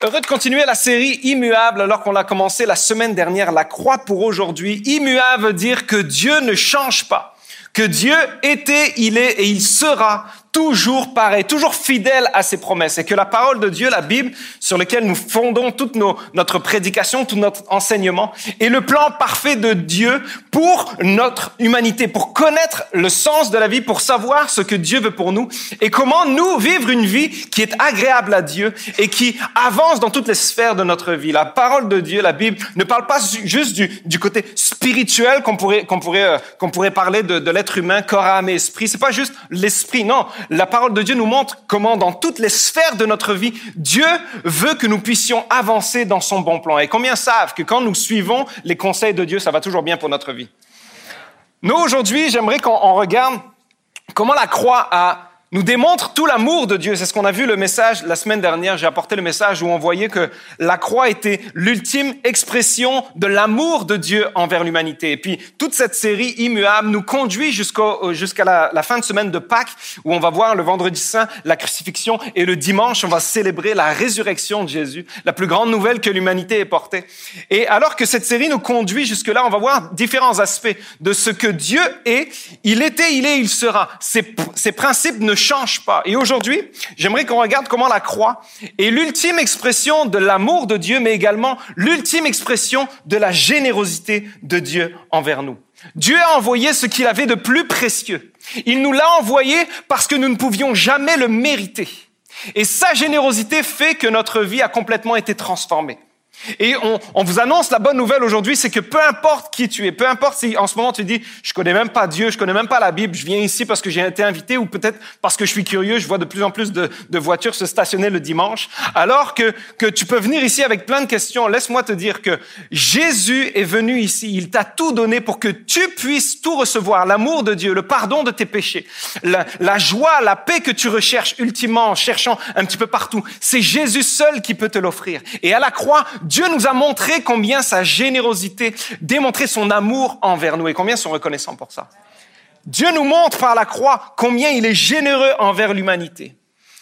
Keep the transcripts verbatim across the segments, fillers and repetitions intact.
Heureux de continuer la série Immuable alors qu'on l'a commencé la semaine dernière, la croix pour aujourd'hui. Immuable veut dire que Dieu ne change pas, que Dieu était, il est et il sera toujours pareil, toujours fidèle à ses promesses. Et que la parole de Dieu, la Bible, sur laquelle nous fondons toute nos, notre prédication, tout notre enseignement, est le plan parfait de Dieu pour notre humanité, pour connaître le sens de la vie, pour savoir ce que Dieu veut pour nous et comment nous vivre une vie qui est agréable à Dieu et qui avance dans toutes les sphères de notre vie. La parole de Dieu, la Bible, ne parle pas juste du, du côté spirituel qu'on pourrait, qu'on pourrait, euh, qu'on pourrait parler de, de l'être humain, corps, âme et esprit. C'est pas juste l'esprit, non. La parole de Dieu nous montre comment, dans toutes les sphères de notre vie, Dieu veut que nous puissions avancer dans son bon plan. Et combien savent que quand nous suivons les conseils de Dieu, ça va toujours bien pour notre vie? Nous, aujourd'hui, j'aimerais qu'on on regarde comment la croix a, nous démontre tout l'amour de Dieu. C'est ce qu'on a vu le message la semaine dernière. J'ai apporté le message où on voyait que la croix était l'ultime expression de l'amour de Dieu envers l'humanité. Et puis, toute cette série Immuable nous conduit jusqu'au, jusqu'à la, la fin de semaine de Pâques, où on va voir le vendredi saint, la crucifixion, et le dimanche, on va célébrer la résurrection de Jésus, la plus grande nouvelle que l'humanité ait portée. Et alors que cette série nous conduit jusque-là, on va voir différents aspects de ce que Dieu est. Il était, il est, il sera. Ces, ces principes ne change pas. Et aujourd'hui, j'aimerais qu'on regarde comment la croix est l'ultime expression de l'amour de Dieu, mais également l'ultime expression de la générosité de Dieu envers nous. Dieu a envoyé ce qu'il avait de plus précieux. Il nous l'a envoyé parce que nous ne pouvions jamais le mériter. Et sa générosité fait que notre vie a complètement été transformée. Et on, on vous annonce la bonne nouvelle aujourd'hui, c'est que peu importe qui tu es, peu importe si en ce moment tu dis « je connais même pas Dieu, je connais même pas la Bible, je viens ici parce que j'ai été invité ou peut-être parce que je suis curieux, je vois de plus en plus de, de voitures se stationner le dimanche », alors que, que tu peux venir ici avec plein de questions, laisse-moi te dire que Jésus est venu ici, il t'a tout donné pour que tu puisses tout recevoir, l'amour de Dieu, le pardon de tes péchés, la, la joie, la paix que tu recherches ultimement en cherchant un petit peu partout. C'est Jésus seul qui peut te l'offrir. Et à la croix, Dieu nous a montré combien sa générosité démontrait son amour envers nous et combien sont reconnaissants pour ça. Dieu nous montre par la croix combien il est généreux envers l'humanité.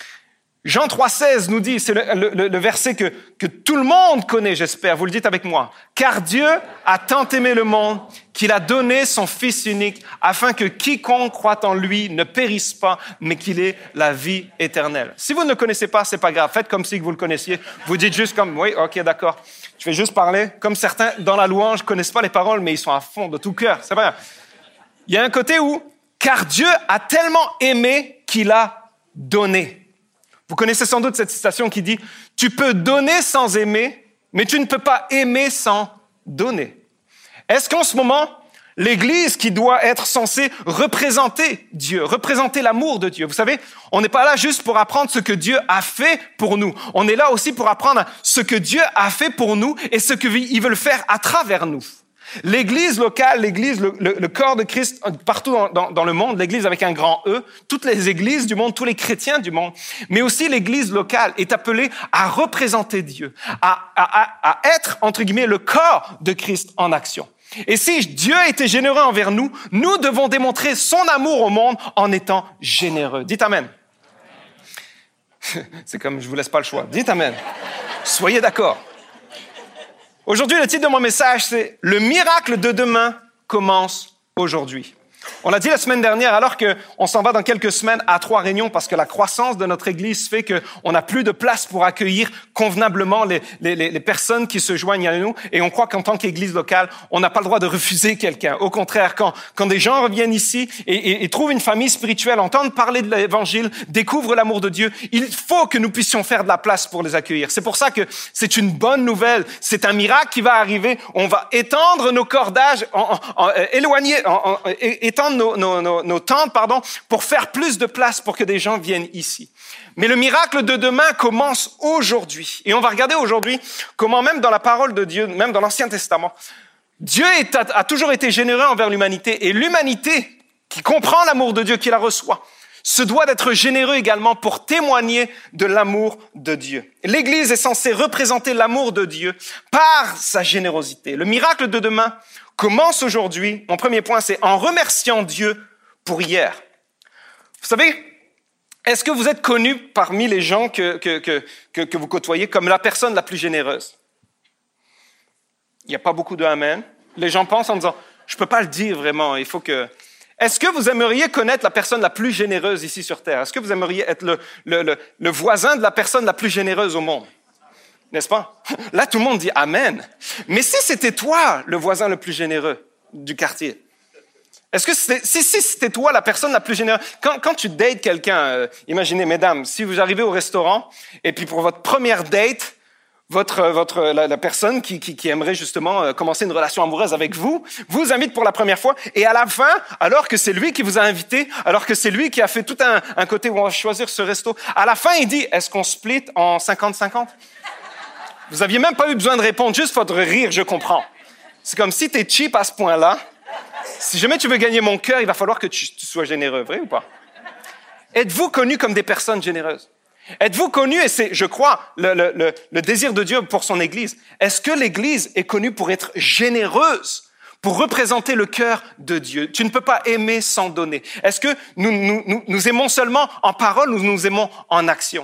Jean trois seize nous dit, c'est le, le, le verset que, que tout le monde connaît, j'espère, vous le dites avec moi. « Car Dieu a tant aimé le monde qu'il a donné son Fils unique afin que quiconque croit en lui ne périsse pas, mais qu'il ait la vie éternelle. » Si vous ne le connaissez pas, c'est pas grave. Faites comme si vous le connaissiez. Vous dites juste comme, oui, ok, d'accord. Je vais juste parler. Comme certains, dans la louange, connaissent pas les paroles, mais ils sont à fond de tout cœur. C'est vrai. Il y a un côté où, car Dieu a tellement aimé qu'il a donné. Vous connaissez sans doute cette citation qui dit « Tu peux donner sans aimer, mais tu ne peux pas aimer sans donner. » Est-ce qu'en ce moment, l'Église qui doit être censée représenter Dieu, représenter l'amour de Dieu, vous savez, on n'est pas là juste pour apprendre ce que Dieu a fait pour nous. On est là aussi pour apprendre ce que Dieu a fait pour nous et ce qu'il veut faire à travers nous. L'Église locale, l'Église, le, le, le corps de Christ partout dans, dans, dans le monde, l'Église avec un grand E, toutes les églises du monde, tous les chrétiens du monde, mais aussi l'Église locale est appelée à représenter Dieu, à, à, à être, entre guillemets, le corps de Christ en action. Et si Dieu était généreux envers nous, nous devons démontrer son amour au monde en étant généreux. Dites Amen. C'est comme, je vous laisse pas le choix. Dites Amen. Soyez d'accord. Aujourd'hui, le titre de mon message, c'est « Le miracle de demain commence aujourd'hui ». On l'a dit la semaine dernière, alors qu'on s'en va dans quelques semaines à Trois-Réunions parce que la croissance de notre Église fait qu'on n'a plus de place pour accueillir convenablement les, les, les personnes qui se joignent à nous. Et on croit qu'en tant qu'Église locale, on n'a pas le droit de refuser quelqu'un. Au contraire, quand, quand des gens reviennent ici et, et, et trouvent une famille spirituelle, entendent parler de l'Évangile, découvrent l'amour de Dieu, il faut que nous puissions faire de la place pour les accueillir. C'est pour ça que c'est une bonne nouvelle. C'est un miracle qui va arriver. On va étendre nos cordages, en, en, en, éloigner, en, en, étendre nos, nos, nos, nos tentes, pardon, pour faire plus de place pour que des gens viennent ici. Mais le miracle de demain commence aujourd'hui. Et on va regarder aujourd'hui comment même dans la parole de Dieu, même dans l'Ancien Testament, Dieu est, a, a toujours été généreux envers l'humanité. Et l'humanité qui comprend l'amour de Dieu, qui la reçoit, se doit d'être généreux également pour témoigner de l'amour de Dieu. L'Église est censée représenter l'amour de Dieu par sa générosité. Le miracle de demain commence aujourd'hui. Mon premier point, c'est en remerciant Dieu pour hier. Vous savez, Est-ce que vous êtes connu parmi les gens que, que, que, que, que vous côtoyez comme la personne la plus généreuse? Il n'y a pas beaucoup de amen. Les gens pensent en disant, je ne peux pas le dire vraiment, il faut que... Est-ce que vous aimeriez connaître la personne la plus généreuse ici sur Terre? Est-ce que vous aimeriez être le, le, le, le voisin de la personne la plus généreuse au monde? N'est-ce pas? Là, tout le monde dit amen. Mais si c'était toi, le voisin le plus généreux du quartier, est-ce que c'était, si, si c'était toi la personne la plus généreuse, quand, quand tu dates quelqu'un, euh, imaginez, mesdames, si vous arrivez au restaurant et puis pour votre première date, votre, votre, la, la personne qui, qui, qui aimerait justement euh, commencer une relation amoureuse avec vous, vous invite pour la première fois et à la fin, alors que c'est lui qui vous a invité, alors que c'est lui qui a fait tout un, un côté où on va choisir ce resto, à la fin, il dit, est-ce qu'on split en cinquante cinquante? Vous aviez même pas eu besoin de répondre, juste votre rire, je comprends. C'est comme si t'es cheap à ce point-là. Si jamais tu veux gagner mon cœur, il va falloir que tu, tu sois généreux, vrai ou pas? Êtes-vous connus comme des personnes généreuses? Êtes-vous connus, et c'est, je crois, le, le, le, le désir de Dieu pour son Église, est-ce que l'Église est connue pour être généreuse, pour représenter le cœur de Dieu? Tu ne peux pas aimer sans donner. Est-ce que nous, nous, nous, nous aimons seulement en parole ou nous aimons en action?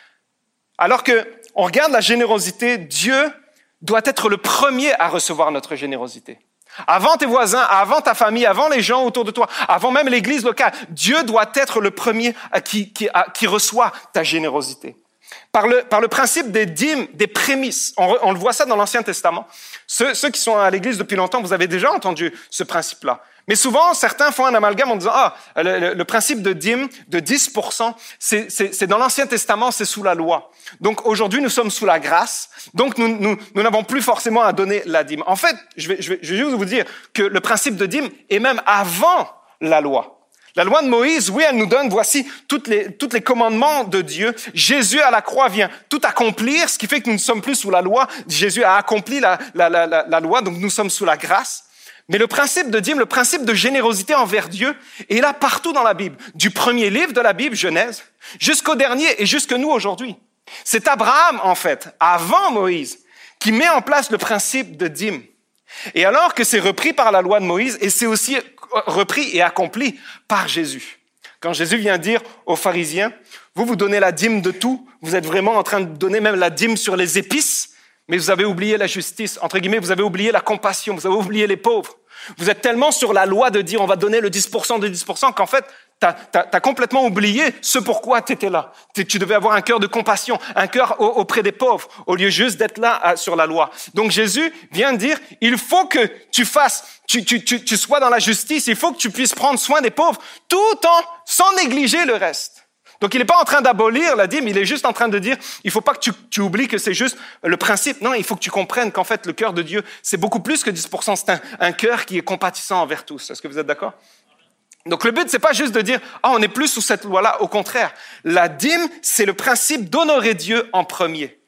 Alors que on regarde la générosité, Dieu doit être le premier à recevoir notre générosité. Avant tes voisins, avant ta famille, avant les gens autour de toi, avant même l'église locale, Dieu doit être le premier qui, qui, qui reçoit ta générosité. Par le, par le principe des dîmes, des prémices, on, on le voit ça dans l'Ancien Testament. Ceux, ceux qui sont à l'église depuis longtemps, vous avez déjà entendu ce principe-là. Mais souvent, certains font un amalgame en disant « Ah, le, le, le principe de dîme, de dix pour cent, c'est, c'est, c'est dans l'Ancien Testament, c'est sous la loi. Donc aujourd'hui, nous sommes sous la grâce, donc nous, nous, nous n'avons plus forcément à donner la dîme. » En fait, je vais, je vais, je vais juste vous dire que le principe de dîme est même avant la loi. La loi de Moïse, oui, elle nous donne, voici, toutes les, toutes les commandements de Dieu. Jésus à la croix vient tout accomplir, ce qui fait que nous ne sommes plus sous la loi. Jésus a accompli la, la, la, la, la loi, donc nous sommes sous la grâce. Mais le principe de dîme, le principe de générosité envers Dieu est là partout dans la Bible. Du premier livre de la Bible, Genèse, jusqu'au dernier et jusque nous aujourd'hui. C'est Abraham, en fait, avant Moïse, qui met en place le principe de dîme. Et alors que c'est repris par la loi de Moïse, et c'est aussi repris et accompli par Jésus. Quand Jésus vient dire aux pharisiens, vous, vous donnez la dîme de tout, vous êtes vraiment en train de donner même la dîme sur les épices, mais vous avez oublié la justice, entre guillemets, vous avez oublié la compassion, vous avez oublié les pauvres. Vous êtes tellement sur la loi de dire on va donner le dix pour cent de dix pour cent qu'en fait, t'as, t'as, t'as complètement oublié ce pourquoi t'étais là. Tu devais avoir un cœur de compassion, un cœur auprès des pauvres, au lieu juste d'être là sur la loi. Donc Jésus vient dire, il faut que tu fasses, tu, tu, tu, tu sois dans la justice, il faut que tu puisses prendre soin des pauvres, tout en, sans négliger le reste. Donc, il n'est pas en train d'abolir la dîme, il est juste en train de dire, il faut pas que tu, tu oublies que c'est juste le principe. Non, il faut que tu comprennes qu'en fait, le cœur de Dieu, c'est beaucoup plus que dix pour cent. C'est un, un cœur qui est compatissant envers tous. Est-ce que vous êtes d'accord? Donc, le but, c'est pas juste de dire, ah, on est plus sous cette loi-là. Au contraire, la dîme, c'est le principe d'honorer Dieu en premier.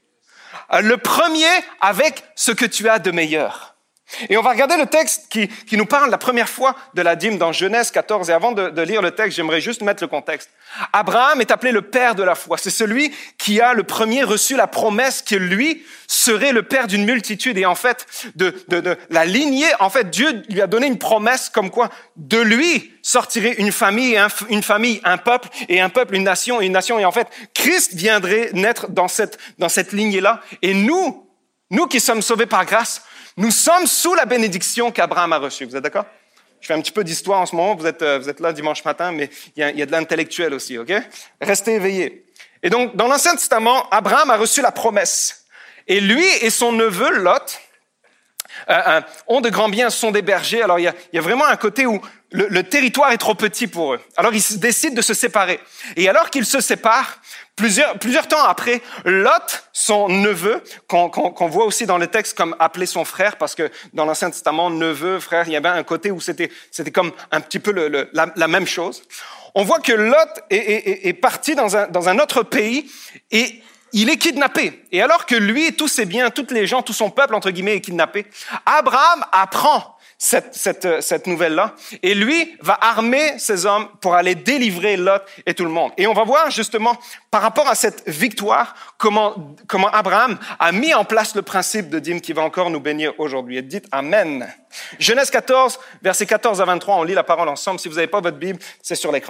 Le premier avec ce que tu as de meilleur. Et on va regarder le texte qui, qui nous parle la première fois de la dîme dans Genèse quatorze. Et avant de, de lire le texte, j'aimerais juste mettre le contexte. Abraham est appelé le père de la foi. C'est celui qui a le premier reçu la promesse que lui serait le père d'une multitude. Et en fait, de, de, de la lignée, en fait, Dieu lui a donné une promesse comme quoi de lui sortirait une famille, un, une famille, un peuple, et un peuple, une nation, et une nation. Et en fait, Christ viendrait naître dans cette, dans cette lignée-là. Et nous, nous qui sommes sauvés par grâce, nous sommes sous la bénédiction qu'Abraham a reçue. Vous êtes d'accord? Je fais un petit peu d'histoire en ce moment. Vous êtes, vous êtes là dimanche matin, mais il y a, il y a de l'intellectuel aussi, OK? Restez éveillés. Et donc, dans l'Ancien Testament, Abraham a reçu la promesse. Et lui et son neveu, Lot, euh, euh, ont de grands biens, sont des bergers. Alors, il y a, il y a vraiment un côté où le, le territoire est trop petit pour eux. Alors, ils décident de se séparer. Et alors qu'ils se séparent, Plusieurs, plusieurs temps après, Lot, son neveu, qu'on, qu'on, qu'on voit aussi dans le texte comme appelé son frère, parce que dans l'Ancien Testament, neveu, frère, il y avait un côté où c'était, c'était comme un petit peu le, le, la, la même chose. On voit que Lot est, est, est parti dans un, dans un autre pays et il est kidnappé. Et alors que lui, tous ses biens, tous les gens, tout son peuple, entre guillemets, est kidnappé, Abraham apprend cette, cette, cette nouvelle-là. Et lui va armer ses hommes pour aller délivrer Lot et tout le monde. Et on va voir justement, par rapport à cette victoire, comment, comment Abraham a mis en place le principe de dîme qui va encore nous bénir aujourd'hui. Et dites Amen. Genèse quatorze, versets quatorze à vingt-trois, on lit la parole ensemble. Si vous n'avez pas votre Bible, c'est sur l'écran.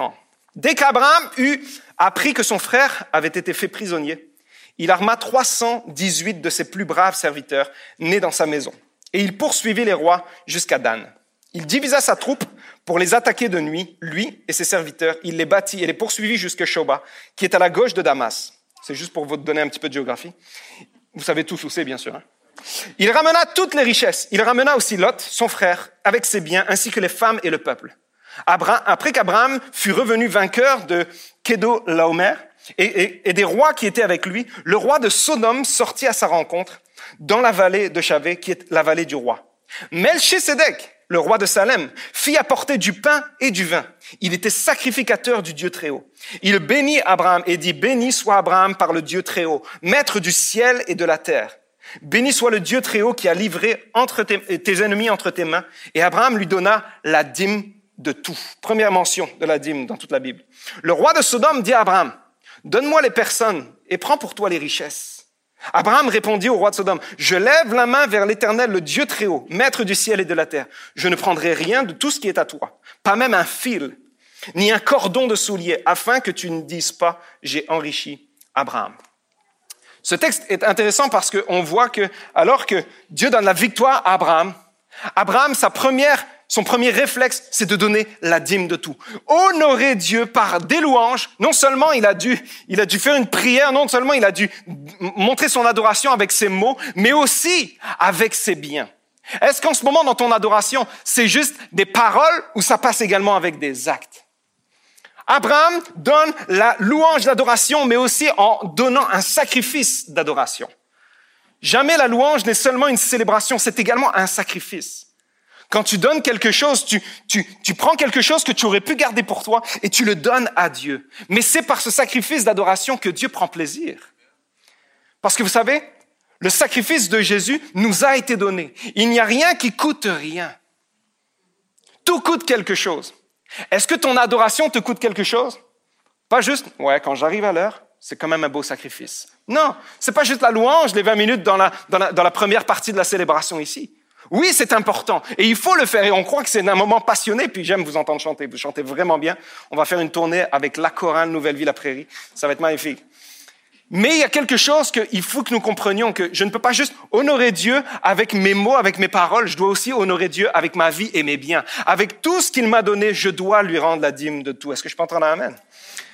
Dès qu'Abraham eut appris que son frère avait été fait prisonnier, il arma trois cent dix-huit de ses plus braves serviteurs nés dans sa maison. Et il poursuivit les rois jusqu'à Dan. Il divisa sa troupe pour les attaquer de nuit, lui et ses serviteurs. Il les battit et les poursuivit jusqu'à Shoba, qui est à la gauche de Damas. C'est juste pour vous donner un petit peu de géographie. Vous savez tous où c'est, bien sûr. Hein? Il ramena toutes les richesses. Il ramena aussi Lot, son frère, avec ses biens, ainsi que les femmes et le peuple. Abraham, après qu'Abraham fut revenu vainqueur de Kedorlaomer et, et, et des rois qui étaient avec lui, le roi de Sodome sortit à sa rencontre dans la vallée de Chavé, qui est la vallée du roi. Melchisédek, le roi de Salem, fit apporter du pain et du vin. Il était sacrificateur du Dieu Très-Haut. Il bénit Abraham et dit, « Béni soit Abraham par le Dieu Très-Haut, maître du ciel et de la terre. Béni soit le Dieu Très-Haut qui a livré entre tes, tes ennemis entre tes mains. » Et Abraham lui donna la dîme de tout. Première mention de la dîme dans toute la Bible. Le roi de Sodome dit à Abraham, « Donne-moi les personnes et prends pour toi les richesses. » Abraham répondit au roi de Sodome, « Je lève la main vers l'Éternel, le Dieu Très-Haut, maître du ciel et de la terre. Je ne prendrai rien de tout ce qui est à toi, pas même un fil, ni un cordon de soulier, afin que tu ne dises pas, j'ai enrichi Abraham. » Ce texte est intéressant parce qu'on voit que, alors que Dieu donne la victoire à Abraham, Abraham, sa première, son premier réflexe, c'est de donner la dîme de tout. Honorer Dieu par des louanges. Non seulement il a dû, il a dû faire une prière, non seulement il a dû montrer son adoration avec ses mots, mais aussi avec ses biens. Est-ce qu'en ce moment, dans ton adoration, c'est juste des paroles ou ça passe également avec des actes? Abraham donne la louange d'adoration, mais aussi en donnant un sacrifice d'adoration. Jamais la louange n'est seulement une célébration, c'est également un sacrifice. Quand tu donnes quelque chose, tu, tu, tu prends quelque chose que tu aurais pu garder pour toi et tu le donnes à Dieu. Mais c'est par ce sacrifice d'adoration que Dieu prend plaisir. Parce que vous savez, le sacrifice de Jésus nous a été donné. Il n'y a rien qui coûte rien. Tout coûte quelque chose. Est-ce que ton adoration te coûte quelque chose? Pas juste, ouais, quand j'arrive à l'heure, c'est quand même un beau sacrifice. Non, c'est pas juste la louange, les vingt minutes dans la, dans la, dans la première partie de la célébration ici. Oui, c'est important et il faut le faire et on croit que c'est un moment passionné, puis j'aime vous entendre chanter, vous chantez vraiment bien. On va faire une tournée avec la chorale Nouvelle Vie La Prairie, ça va être magnifique. Mais il y a quelque chose qu'il faut que nous comprenions, que je ne peux pas juste honorer Dieu avec mes mots, avec mes paroles, je dois aussi honorer Dieu avec ma vie et mes biens. Avec tout ce qu'il m'a donné, je dois lui rendre la dîme de tout. Est-ce que je peux entendre un amen?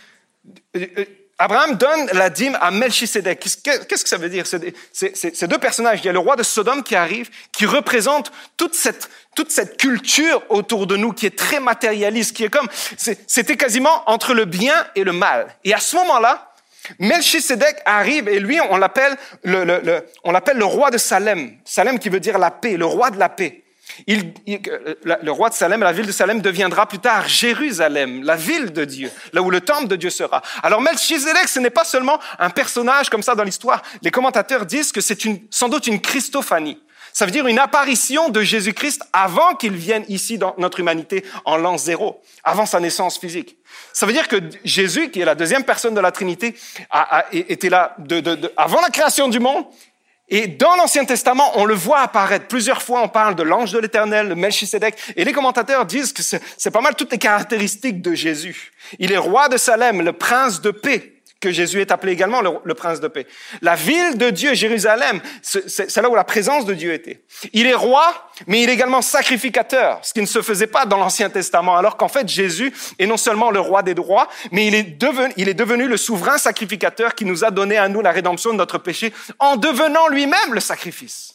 Abraham donne la dîme à Melchisédek. Qu'est-ce que ça veut dire? C'est, c'est, c'est, c'est deux personnages. Il y a le roi de Sodome qui arrive, qui représente toute cette, toute cette culture autour de nous qui est très matérialiste, qui est comme, c'est, c'était quasiment entre le bien et le mal. Et à ce moment-là, Melchisédek arrive et lui, on l'appelle le, le, le, on l'appelle le roi de Salem. Salem qui veut dire la paix, le roi de la paix. Il, il, le roi de Salem, la ville de Salem deviendra plus tard Jérusalem, la ville de Dieu, là où le temple de Dieu sera. Alors Melchisédek, ce n'est pas seulement un personnage comme ça dans l'histoire. Les commentateurs disent que c'est une, sans doute une Christophanie. Ça veut dire une apparition de Jésus-Christ avant qu'il vienne ici dans notre humanité en l'an zéro, avant sa naissance physique. Ça veut dire que Jésus, qui est la deuxième personne de la Trinité, a, a, était là de, de, de, avant la création du monde. Et dans l'Ancien Testament, on le voit apparaître. Plusieurs fois, on parle de l'ange de l'Éternel, de Melchisédek. Et les commentateurs disent que c'est, c'est pas mal toutes les caractéristiques de Jésus. Il est roi de Salem, le prince de paix, que Jésus est appelé également le, le prince de paix. La ville de Dieu, Jérusalem, c'est, c'est, c'est là où la présence de Dieu était. Il est roi, mais il est également sacrificateur, ce qui ne se faisait pas dans l'Ancien Testament, alors qu'en fait, Jésus est non seulement le roi des rois, mais il est devenu, il est devenu le souverain sacrificateur qui nous a donné à nous la rédemption de notre péché en devenant lui-même le sacrifice.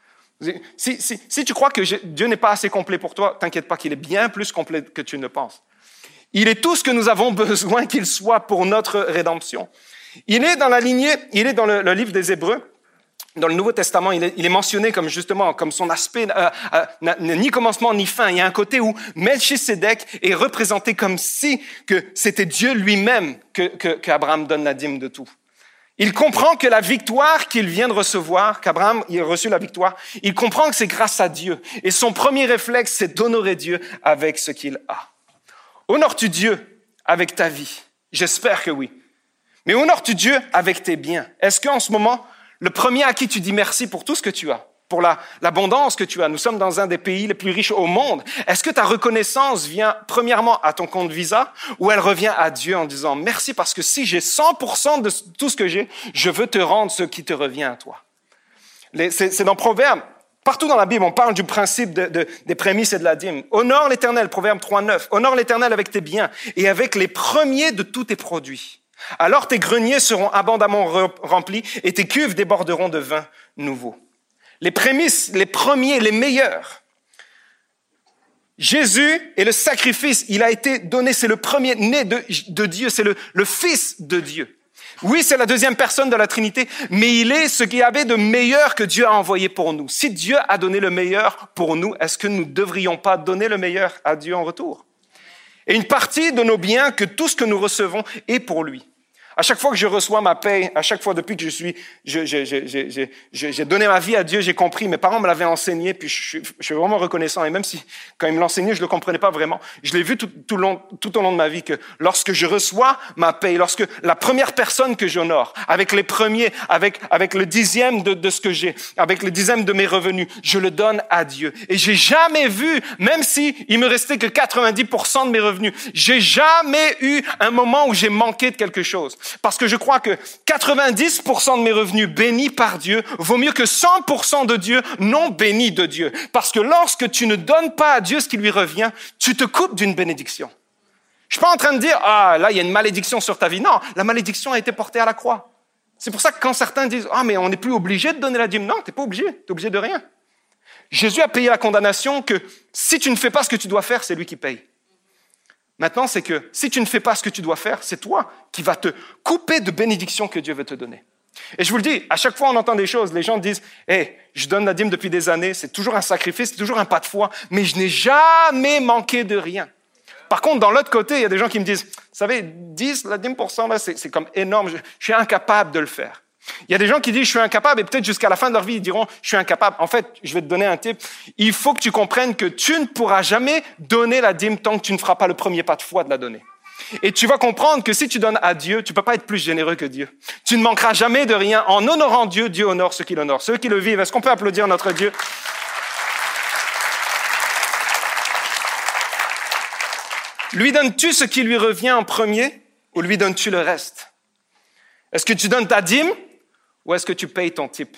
Si, si, si tu crois que Dieu n'est pas assez complet pour toi, t'inquiète pas qu'il est bien plus complet que tu ne penses. Il est tout ce que nous avons besoin qu'il soit pour notre rédemption. Il est dans la lignée, il est dans le, le livre des Hébreux, dans le Nouveau Testament, il est, il est mentionné comme justement, comme son aspect, euh, euh, ni commencement ni fin. Il y a un côté où Melchisédek est représenté comme si que c'était Dieu lui-même que, que, qu'Abraham donne la dîme de tout. Il comprend que la victoire qu'il vient de recevoir, qu'Abraham il a reçu la victoire, il comprend que c'est grâce à Dieu. Et son premier réflexe, c'est d'honorer Dieu avec ce qu'il a. Honores-tu Dieu avec ta vie? J'espère que oui. Mais honores-tu Dieu avec tes biens? Est-ce qu'en ce moment, le premier à qui tu dis merci pour tout ce que tu as, pour la, l'abondance que tu as. Nous sommes dans un des pays les plus riches au monde. Est-ce que ta reconnaissance vient premièrement à ton compte Visa ou elle revient à Dieu en disant merci parce que si j'ai cent pour cent de tout ce que j'ai, je veux te rendre ce qui te revient à toi. Les, c'est, c'est dans Proverbes. Partout dans la Bible, on parle du principe de, de, des prémices et de la dîme. Honore l'Éternel, Proverbe trois neuf. Honore l'Éternel avec tes biens et avec les premiers de tous tes produits. Alors tes greniers seront abondamment remplis et tes cuves déborderont de vin nouveau. Les prémices, les premiers, les meilleurs. Jésus est le sacrifice. Il a été donné, c'est le premier né de, de Dieu, c'est le, le Fils de Dieu. Oui, c'est la deuxième personne de la Trinité, mais il est ce qu'il y avait de meilleur que Dieu a envoyé pour nous. Si Dieu a donné le meilleur pour nous, est-ce que nous ne devrions pas donner le meilleur à Dieu en retour? Et une partie de nos biens, que tout ce que nous recevons, est pour lui. À chaque fois que je reçois ma paye, à chaque fois depuis que je suis, je, je, je, je, je, je, j'ai donné ma vie à Dieu, j'ai compris. Mes parents me l'avaient enseigné, puis je, je, je suis vraiment reconnaissant. Et même si, quand ils me l'enseignaient, je le comprenais pas vraiment. Je l'ai vu tout, tout, long, tout au long de ma vie que lorsque je reçois ma paye, lorsque la première personne que j'honore, avec les premiers, avec, avec le dixième de, de ce que j'ai, avec le dixième de mes revenus, je le donne à Dieu. Et j'ai jamais vu, même si il me restait que quatre-vingt-dix pour cent de mes revenus, j'ai jamais eu un moment où j'ai manqué de quelque chose. Parce que je crois que quatre-vingt-dix pour cent de mes revenus bénis par Dieu vaut mieux que cent pour cent de Dieu non bénis de Dieu. Parce que lorsque tu ne donnes pas à Dieu ce qui lui revient, tu te coupes d'une bénédiction. Je suis pas en train de dire, ah, là, il y a une malédiction sur ta vie. Non, la malédiction a été portée à la croix. C'est pour ça que quand certains disent, ah, mais on n'est plus obligé de donner la dîme. Non, t'es pas obligé. T'es obligé de rien. Jésus a payé la condamnation que si tu ne fais pas ce que tu dois faire, c'est lui qui paye. Maintenant, c'est que si tu ne fais pas ce que tu dois faire, c'est toi qui vas te couper de bénédictions que Dieu veut te donner. Et je vous le dis, à chaque fois on entend des choses, les gens disent « Hey, je donne la dîme depuis des années, c'est toujours un sacrifice, c'est toujours un pas de foi, mais je n'ai jamais manqué de rien. » Par contre, dans l'autre côté, il y a des gens qui me disent « Vous savez, dix, la dîme pour cent, là, c'est, c'est comme énorme, je, je suis incapable de le faire. » Il y a des gens qui disent « Je suis incapable » et peut-être jusqu'à la fin de leur vie, ils diront « Je suis incapable. » En fait, je vais te donner un tip. Il faut que tu comprennes que tu ne pourras jamais donner la dîme tant que tu ne feras pas le premier pas de foi de la donner. Et tu vas comprendre que si tu donnes à Dieu, tu ne peux pas être plus généreux que Dieu. Tu ne manqueras jamais de rien. En honorant Dieu, Dieu honore ceux qui l'honorent. Ceux qui le vivent, est-ce qu'on peut applaudir notre Dieu? Lui donnes-tu ce qui lui revient en premier ou lui donnes-tu le reste? Est-ce que tu donnes ta dîme ou est-ce que tu payes ton type?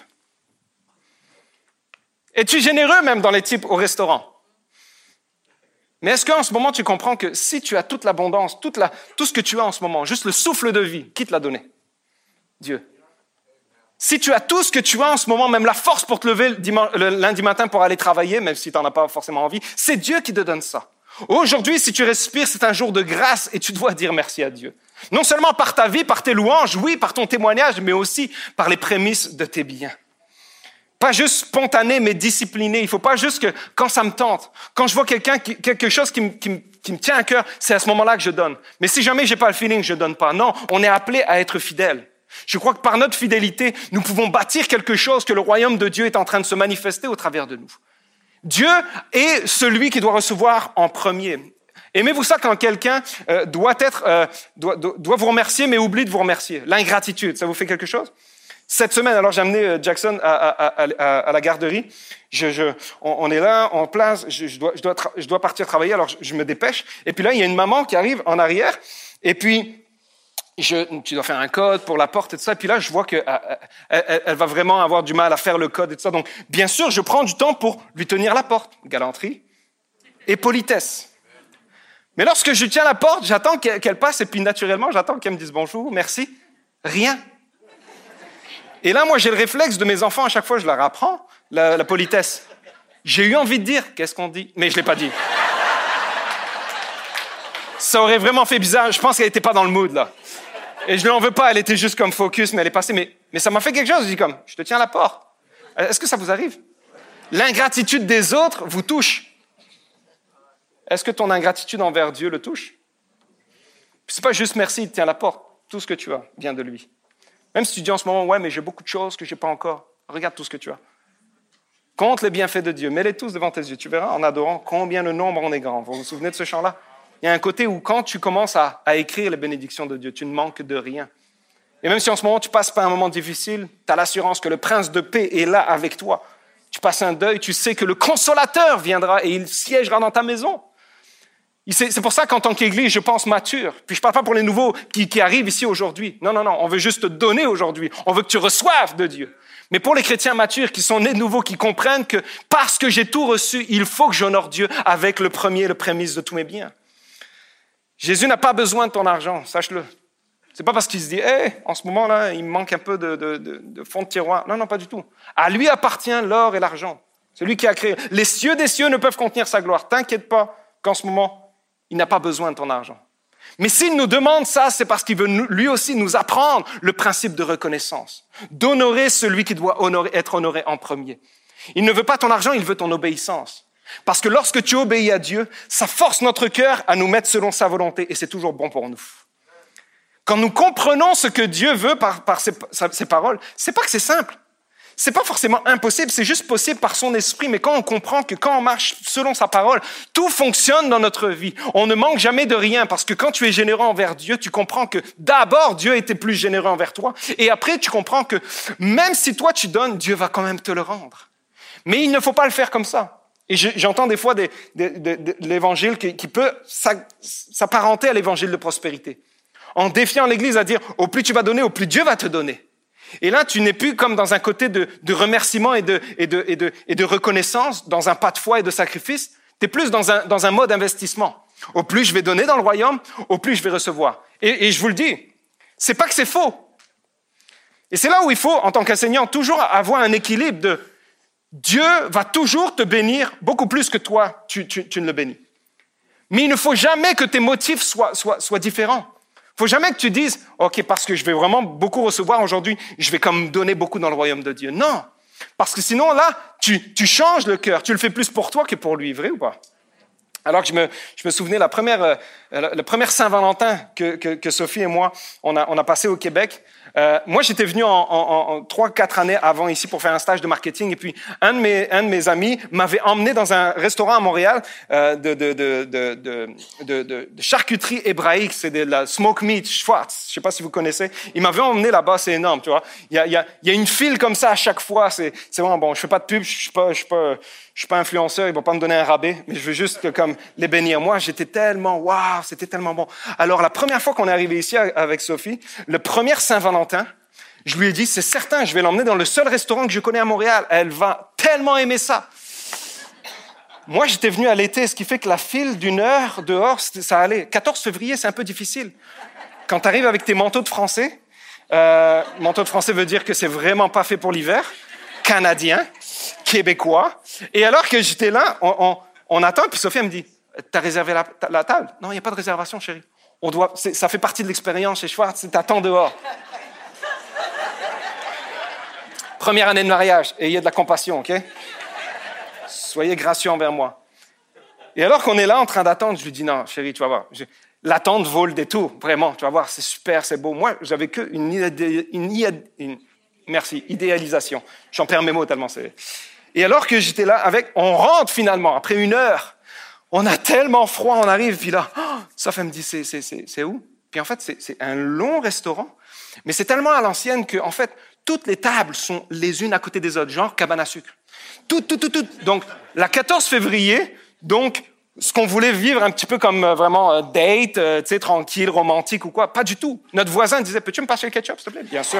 Es-tu généreux même dans les types au restaurant? Mais est-ce qu'en ce moment, tu comprends que si tu as toute l'abondance, toute la, tout ce que tu as en ce moment, juste le souffle de vie, qui te l'a donné? Dieu. Si tu as tout ce que tu as en ce moment, même la force pour te lever le, dimanche, le lundi matin pour aller travailler, même si tu n'en as pas forcément envie, c'est Dieu qui te donne ça. Aujourd'hui, si tu respires, c'est un jour de grâce et tu dois dire merci à Dieu. Non seulement par ta vie, par tes louanges, oui, par ton témoignage, mais aussi par les prémices de tes biens. Pas juste spontané, mais discipliné. Il ne faut pas juste que quand ça me tente, quand je vois quelqu'un qui, quelque chose qui me, qui, me, qui me tient à cœur, c'est à ce moment-là que je donne. Mais si jamais j'ai pas le feeling, je donne pas. Non, on est appelé à être fidèle. Je crois que par notre fidélité, nous pouvons bâtir quelque chose que le royaume de Dieu est en train de se manifester au travers de nous. Dieu est celui qui doit recevoir en premier. Aimez-vous ça quand quelqu'un euh, doit être, euh, doit, doit vous remercier, mais oublie de vous remercier? L'ingratitude, ça vous fait quelque chose? Cette semaine, alors j'ai amené Jackson à, à, à, à la garderie. Je, je, on, on est là, en place, je, je, dois, je, dois tra- je dois partir travailler, alors je, je me dépêche. Et puis là, il y a une maman qui arrive en arrière, et puis je, tu dois faire un code pour la porte et tout ça. Et puis là, je vois qu'elle elle, elle va vraiment avoir du mal à faire le code et tout ça. Donc, bien sûr, je prends du temps pour lui tenir la porte. Galanterie et politesse. Mais lorsque je tiens la porte, j'attends qu'elle passe et puis naturellement, j'attends qu'elle me dise bonjour, merci. Rien. Et là, moi, j'ai le réflexe de mes enfants, à chaque fois, je leur apprends la, la politesse. J'ai eu envie de dire, qu'est-ce qu'on dit? Mais je ne l'ai pas dit. Ça aurait vraiment fait bizarre. Je pense qu'elle n'était pas dans le mood, là. Et je ne l'en veux pas, elle était juste comme focus, mais elle est passée. Mais, mais ça m'a fait quelque chose. Je dis comme, je te tiens la porte. Est-ce que ça vous arrive? L'ingratitude des autres vous touche. Est-ce que ton ingratitude envers Dieu le touche? C'est pas juste merci, il te tient la porte. Tout ce que tu as vient de lui. Même si tu dis en ce moment, ouais, mais j'ai beaucoup de choses que je n'ai pas encore. Regarde tout ce que tu as. Compte les bienfaits de Dieu. Mets-les tous devant tes yeux. Tu verras en adorant combien le nombre en est grand. Vous vous souvenez de ce chant-là? Il y a un côté où quand tu commences à, à écrire les bénédictions de Dieu, tu ne manques de rien. Et même si en ce moment tu passes par un moment difficile, tu as l'assurance que le prince de paix est là avec toi. Tu passes un deuil, tu sais que le consolateur viendra et il siégera dans ta maison. C'est pour ça qu'en tant qu'Église, je pense mature. Puis je ne parle pas pour les nouveaux qui, qui arrivent ici aujourd'hui. Non, non, non, on veut juste te donner aujourd'hui. On veut que tu reçoives de Dieu. Mais pour les chrétiens matures qui sont nés de nouveau, qui comprennent que parce que j'ai tout reçu, il faut que j'honore Dieu avec le premier, le prémisse de tous mes biens. Jésus n'a pas besoin de ton argent, sache-le. C'est pas parce qu'il se dit, hey, en ce moment-là, il me manque un peu de, de, de, de fond de tiroir. Non, non, pas du tout. À lui appartient l'or et l'argent. C'est lui qui a créé. Les cieux des cieux ne peuvent contenir sa gloire. T'inquiète pas qu'en ce moment, il n'a pas besoin de ton argent. Mais s'il nous demande ça, c'est parce qu'il veut nous, lui aussi nous apprendre le principe de reconnaissance, d'honorer celui qui doit honorer, être honoré en premier. Il ne veut pas ton argent, il veut ton obéissance. Parce que lorsque tu obéis à Dieu, ça force notre cœur à nous mettre selon sa volonté et c'est toujours bon pour nous. Quand nous comprenons ce que Dieu veut par, par ses, ses paroles, c'est pas que c'est simple. C'est pas forcément impossible, c'est juste possible par son esprit. Mais quand on comprend que quand on marche selon sa parole, tout fonctionne dans notre vie. On ne manque jamais de rien parce que quand tu es généreux envers Dieu, tu comprends que d'abord Dieu était plus généreux envers toi. Et après, tu comprends que même si toi tu donnes, Dieu va quand même te le rendre. Mais il ne faut pas le faire comme ça. Et j'entends des fois des, des, des, de l'évangile qui, qui peut s'apparenter à l'évangile de prospérité. En défiant l'Église à dire, au plus tu vas donner, au plus Dieu va te donner. Et là, tu n'es plus comme dans un côté de, de remerciement et de, et, de, et, de, et de reconnaissance, dans un pas de foi et de sacrifice. Tu es plus dans un, dans un mode investissement. Au plus je vais donner dans le royaume, au plus je vais recevoir. Et, et je vous le dis, c'est pas que c'est faux. Et c'est là où il faut, en tant qu'enseignant, toujours avoir un équilibre de Dieu va toujours te bénir beaucoup plus que toi, tu, tu, tu ne le bénis. Mais il ne faut jamais que tes motifs soient, soient, soient différents. Il ne faut jamais que tu dises, OK, parce que je vais vraiment beaucoup recevoir aujourd'hui, je vais comme donner beaucoup dans le royaume de Dieu. Non, parce que sinon, là, tu, tu changes le cœur. Tu le fais plus pour toi que pour lui, vrai ou pas? Alors que je me, je me souvenais, la première, euh, le premier Saint-Valentin que, que, que Sophie et moi, on a, on a passé au Québec, euh, moi, j'étais venu en, en, en trois, quatre années avant ici pour faire un stage de marketing. Et puis, un de mes, un de mes amis m'avait emmené dans un restaurant à Montréal euh, de, de, de, de, de, de, de, de charcuterie hébraïque. C'est de la smoke meat, Schwartz. Je sais pas si vous connaissez. Il m'avait emmené là-bas, c'est énorme, tu vois. Il y a, il y a, il y a une file comme ça à chaque fois. C'est, c'est vraiment bon. Je fais pas de pub, je suis pas, je suis pas, je suis pas influenceur. Ils vont pas me donner un rabais, mais je veux juste comme les bénir. Moi, j'étais tellement, waouh, c'était tellement bon. Alors, la première fois qu'on est arrivé ici avec Sophie, le premier Saint-Valentin, je lui ai dit, c'est certain, je vais l'emmener dans le seul restaurant que je connais à Montréal. Elle va tellement aimer ça. Moi, j'étais venu à l'été, ce qui fait que la file d'une heure dehors, ça allait. quatorze février, c'est un peu difficile. Quand tu arrives avec tes manteaux de français, euh, manteau de français veut dire que c'est vraiment pas fait pour l'hiver, canadien, québécois. Et alors que j'étais là, on, on, on attend, puis Sophie, elle me dit, t'as réservé la, la table? Non, il n'y a pas de réservation, chérie. On doit, ça fait partie de l'expérience chez Schwartz, t'attends dehors. Première année de mariage, ayez de la compassion, OK? Soyez gracieux envers moi. Et alors qu'on est là en train d'attendre, je lui dis, non, chérie, tu vas voir, je, l'attente vaut le détour, vraiment, tu vas voir, c'est super, c'est beau. Moi, j'avais que une, idé, une, une merci, idéalisation. J'en perds mes mots tellement c'est... Et alors que j'étais là avec, on rentre finalement, après une heure, on a tellement froid, on arrive, puis là, oh, Sophie me dit, c'est, c'est, c'est, c'est où? Puis en fait, c'est, c'est un long restaurant, mais c'est tellement à l'ancienne que, en fait, toutes les tables sont les unes à côté des autres, genre cabane à sucre. Tout, tout, tout, tout. Donc, la quatorze février, donc, ce qu'on voulait vivre un petit peu comme euh, vraiment euh, date, euh, tu sais, tranquille, romantique ou quoi, pas du tout. Notre voisin disait, peux-tu me passer le ketchup, s'il te plaît? Bien sûr.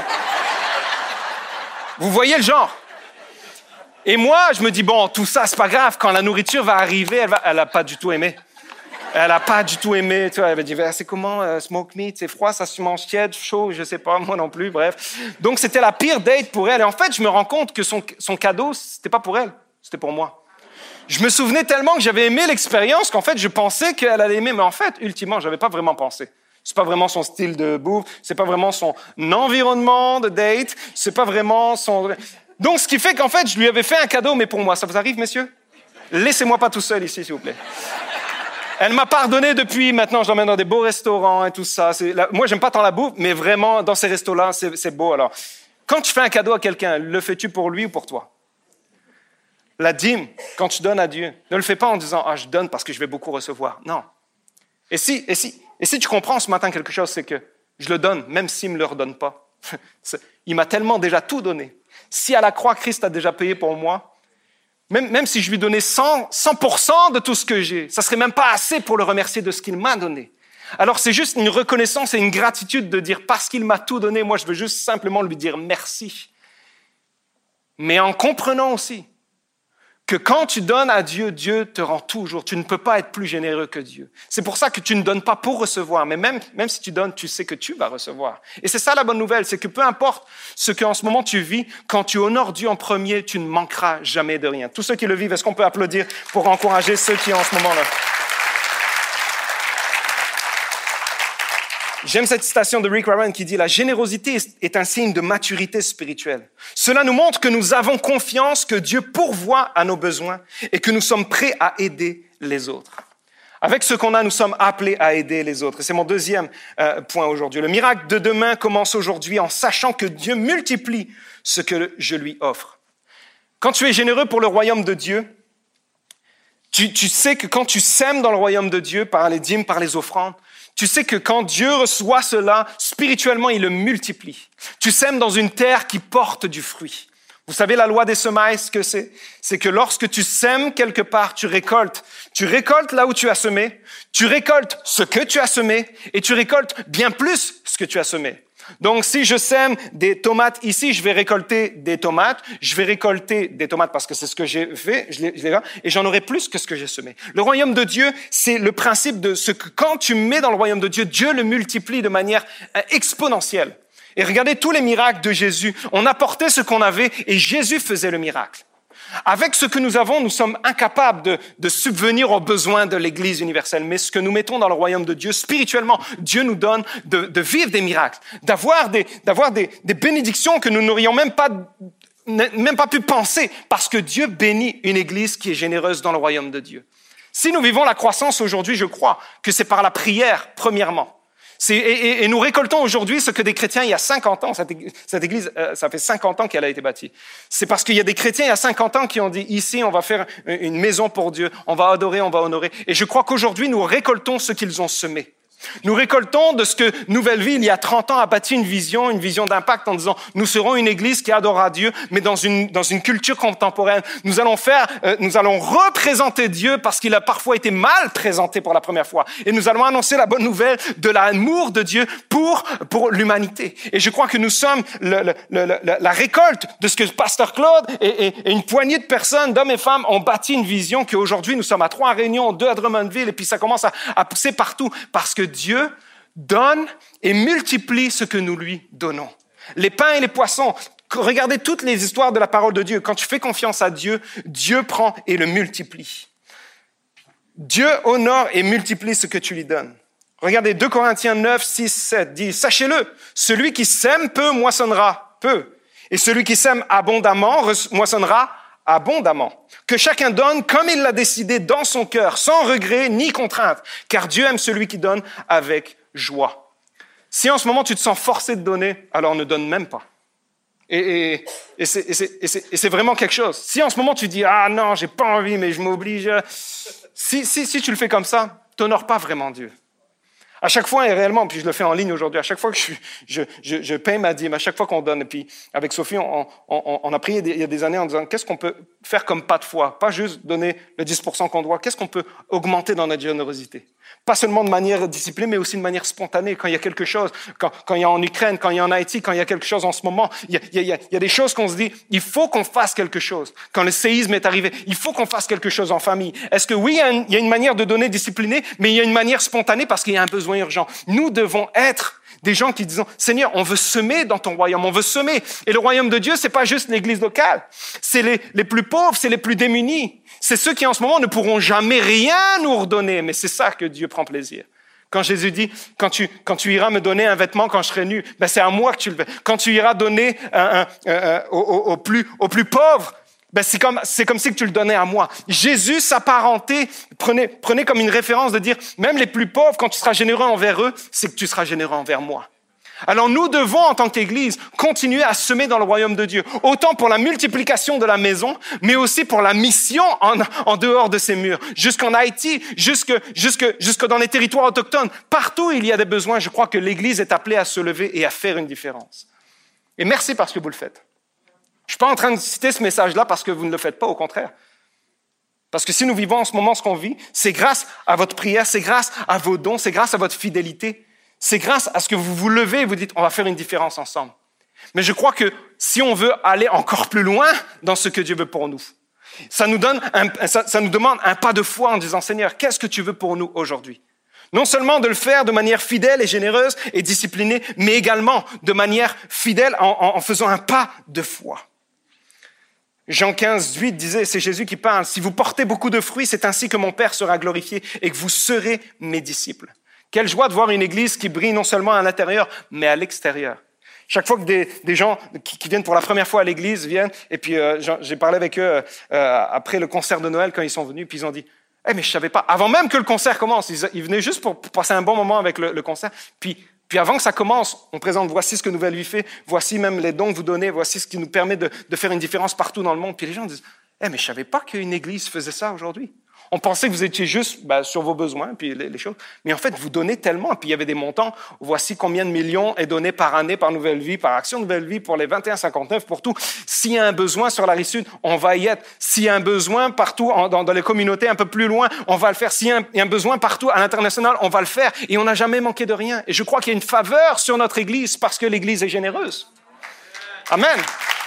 Vous voyez le genre? Et moi, je me dis, bon, tout ça, c'est pas grave. Quand la nourriture va arriver, elle va, elle a pas du tout aimé. Elle a pas du tout aimé. Tu vois, elle va dire, c'est comment, euh, smoke meat, c'est froid, ça se mange tiède, chaud, je sais pas, moi non plus, bref. Donc, c'était la pire date pour elle. Et en fait, je me rends compte que son, son cadeau, c'était pas pour elle, c'était pour moi. Je me souvenais tellement que j'avais aimé l'expérience qu'en fait, je pensais qu'elle allait aimer. Mais en fait, ultimement, j'avais pas vraiment pensé. C'est pas vraiment son style de bouffe, c'est pas vraiment son environnement de date, c'est pas vraiment son... Donc, ce qui fait qu'en fait, je lui avais fait un cadeau, mais pour moi. Ça vous arrive, messieurs? Laissez-moi pas tout seul ici, s'il vous plaît. Elle m'a pardonné depuis, maintenant, je l'emmène dans des beaux restaurants et tout ça. C'est la... Moi, j'aime pas tant la bouffe, mais vraiment, dans ces restos-là, c'est, c'est beau. Alors, quand tu fais un cadeau à quelqu'un, le fais-tu pour lui ou pour toi? La dîme, quand tu donnes à Dieu, ne le fais pas en disant « Ah, je donne parce que je vais beaucoup recevoir. » Non. Et si, et, si, et si tu comprends ce matin quelque chose, c'est que je le donne, même s'il ne me le redonne pas. Il m'a tellement déjà tout donné. Si à la croix, Christ a déjà payé pour moi, Même, même si je lui donnais cent, cent pour cent de tout ce que j'ai, ça serait même pas assez pour le remercier de ce qu'il m'a donné. Alors c'est juste une reconnaissance et une gratitude de dire parce qu'il m'a tout donné, moi je veux juste simplement lui dire merci. Mais en comprenant aussi que quand tu donnes à Dieu, Dieu te rend toujours. Tu ne peux pas être plus généreux que Dieu. C'est pour ça que tu ne donnes pas pour recevoir, mais même, même si tu donnes, tu sais que tu vas recevoir. Et c'est ça la bonne nouvelle, c'est que peu importe ce qu'en ce moment tu vis, quand tu honores Dieu en premier, tu ne manqueras jamais de rien. Tous ceux qui le vivent, est-ce qu'on peut applaudir pour encourager ceux qui en ce moment-là? J'aime cette citation de Rick Warren qui dit « La générosité est un signe de maturité spirituelle. Cela nous montre que nous avons confiance que Dieu pourvoit à nos besoins et que nous sommes prêts à aider les autres. » Avec ce qu'on a, nous sommes appelés à aider les autres. Et c'est mon deuxième euh, point aujourd'hui. Le miracle de demain commence aujourd'hui en sachant que Dieu multiplie ce que je lui offre. Quand tu es généreux pour le royaume de Dieu, tu, tu sais que quand tu sèmes dans le royaume de Dieu par les dîmes, par les offrandes, tu sais que quand Dieu reçoit cela, spirituellement, il le multiplie. Tu sèmes dans une terre qui porte du fruit. Vous savez, la loi des semailles, ce que c'est? C'est que lorsque tu sèmes quelque part, tu récoltes. Tu récoltes là où tu as semé, tu récoltes ce que tu as semé et tu récoltes bien plus ce que tu as semé. Donc, si je sème des tomates ici, je vais récolter des tomates. Je vais récolter des tomates parce que c'est ce que j'ai fait, je les, je les et j'en aurai plus que ce que j'ai semé. Le royaume de Dieu, c'est le principe de ce que quand tu mets dans le royaume de Dieu, Dieu le multiplie de manière exponentielle. Et regardez tous les miracles de Jésus. On apportait ce qu'on avait et Jésus faisait le miracle. Avec ce que nous avons, nous sommes incapables de, de subvenir aux besoins de l'Église universelle. Mais ce que nous mettons dans le royaume de Dieu, spirituellement, Dieu nous donne de, de vivre des miracles, d'avoir des, d'avoir des, des bénédictions que nous n'aurions même pas, même pas pu penser, parce que Dieu bénit une Église qui est généreuse dans le royaume de Dieu. Si nous vivons la croissance aujourd'hui, je crois que c'est par la prière, premièrement. C'est, et, et, et nous récoltons aujourd'hui ce que des chrétiens, il y a cinquante ans, cette église, cette église euh, ça fait cinquante ans qu'elle a été bâtie. C'est parce qu'il y a des chrétiens, il y a cinquante ans, qui ont dit, ici, on va faire une maison pour Dieu, on va adorer, on va honorer. Et je crois qu'aujourd'hui, nous récoltons ce qu'ils ont semé. Nous récoltons de ce que Nouvelle Vie, il y a trente ans, a bâti une vision, une vision d'impact en disant, nous serons une église qui adorera Dieu, mais dans une, dans une culture contemporaine. Nous allons faire, euh, nous allons représenter Dieu parce qu'il a parfois été mal présenté pour la première fois. Et nous allons annoncer la bonne nouvelle de l'amour de Dieu pour, pour l'humanité. Et je crois que nous sommes le, le, le, le, la récolte de ce que Pasteur Claude et, et, et une poignée de personnes, d'hommes et femmes, ont bâti une vision qu'aujourd'hui, nous sommes à trois réunions, deux à Drummondville, et puis ça commence à, à pousser partout parce que Dieu donne et multiplie ce que nous lui donnons. Les pains et les poissons, regardez toutes les histoires de la parole de Dieu. Quand tu fais confiance à Dieu, Dieu prend et le multiplie. Dieu honore et multiplie ce que tu lui donnes. Regardez, deux Corinthiens neuf, six, sept dit, sachez-le, celui qui sème peu moissonnera peu, et celui qui sème abondamment moissonnera abondamment. Que chacun donne comme il l'a décidé dans son cœur, sans regret ni contrainte, car Dieu aime celui qui donne avec joie. Si en ce moment tu te sens forcé de donner, alors ne donne même pas. Et, et, et, c'est, et, c'est, et, c'est, et c'est vraiment quelque chose. Si en ce moment tu dis « Ah non, j'ai pas envie, mais je m'oblige », si, si, si tu le fais comme ça, t'honores pas vraiment Dieu. À chaque fois, et réellement, puis je le fais en ligne aujourd'hui, à chaque fois que je, je, je, je paie ma dîme, à chaque fois qu'on donne, et puis avec Sophie, on, on, on a prié il y a des années en disant qu'est-ce qu'on peut faire comme pas de foi, pas juste donner le dix pour cent qu'on doit, qu'est-ce qu'on peut augmenter dans notre générosité. Pas seulement de manière disciplinée, mais aussi de manière spontanée. Quand il y a quelque chose, quand, quand il y a en Ukraine, quand il y a en Haïti, quand il y a quelque chose en ce moment, il y a, il y a, il y a des choses qu'on se dit, il faut qu'on fasse quelque chose. Quand le séisme est arrivé, il faut qu'on fasse quelque chose en famille. Est-ce que oui, il y a une, il y a une manière de donner disciplinée, mais il y a une manière spontanée parce qu'il y a un besoin urgent. Nous devons être des gens qui disent, Seigneur, on veut semer dans ton royaume, on veut semer. Et le royaume de Dieu, c'est pas juste l'église locale. C'est les, les plus pauvres, c'est les plus démunis. C'est ceux qui, en ce moment, ne pourront jamais rien nous redonner. Mais c'est ça que Dieu prend plaisir. Quand Jésus dit, quand tu, quand tu iras me donner un vêtement quand je serai nu, ben c'est à moi que tu le fais. Quand tu iras donner un, un, un, un, au, au, au plus, aux plus pauvres, ben c'est comme, c'est comme si que tu le donnais à moi. Jésus s'apparentait, prenez, prenez comme une référence de dire, même les plus pauvres, quand tu seras généreux envers eux, c'est que tu seras généreux envers moi. Alors nous devons, en tant qu'Église, continuer à semer dans le royaume de Dieu, autant pour la multiplication de la maison, mais aussi pour la mission en, en dehors de ces murs, jusqu'en Haïti, jusque, jusque, jusque dans les territoires autochtones. Partout où il y a des besoins, je crois que l'Église est appelée à se lever et à faire une différence. Et merci parce que vous le faites. Je suis pas en train de citer ce message-là parce que vous ne le faites pas, au contraire. Parce que si nous vivons en ce moment ce qu'on vit, c'est grâce à votre prière, c'est grâce à vos dons, c'est grâce à votre fidélité, c'est grâce à ce que vous vous levez et vous dites, on va faire une différence ensemble. Mais je crois que si on veut aller encore plus loin dans ce que Dieu veut pour nous, ça nous donne un, ça, ça nous demande un pas de foi en disant, Seigneur, qu'est-ce que tu veux pour nous aujourd'hui? Non seulement de le faire de manière fidèle et généreuse et disciplinée, mais également de manière fidèle en, en, en faisant un pas de foi. Jean quinze, huit disait, c'est Jésus qui parle, « Si vous portez beaucoup de fruits, c'est ainsi que mon Père sera glorifié et que vous serez mes disciples. » Quelle joie de voir une église qui brille non seulement à l'intérieur, mais à l'extérieur. Chaque fois que des, des gens qui, qui viennent pour la première fois à l'église viennent, et puis euh, j'ai parlé avec eux euh, après le concert de Noël quand ils sont venus, puis ils ont dit, « Eh, mais je savais pas. » Avant même que le concert commence, ils, ils venaient juste pour, pour passer un bon moment avec le, le concert. Puis, puis avant que ça commence, on présente, voici ce que Nouvelle Vie fait, voici même les dons que vous donnez, voici ce qui nous permet de, de faire une différence partout dans le monde. Puis les gens disent, « Eh, mais je savais pas qu'une église faisait ça aujourd'hui. » On pensait que vous étiez juste ben, sur vos besoins, puis les, les choses. Mais en fait, vous donnez tellement. Puis il y avait des montants. Voici combien de millions est donné par année par Nouvelle Vie, par Action Nouvelle Vie, pour les vingt et un cinquante-neuf, pour tout. S'il y a un besoin sur la rive sud, on va y être. S'il y a un besoin partout en, dans, dans les communautés un peu plus loin, on va le faire. S'il y a un, il y a un besoin partout à l'international, on va le faire. Et on n'a jamais manqué de rien. Et je crois qu'il y a une faveur sur notre Église parce que l'Église est généreuse. Amen.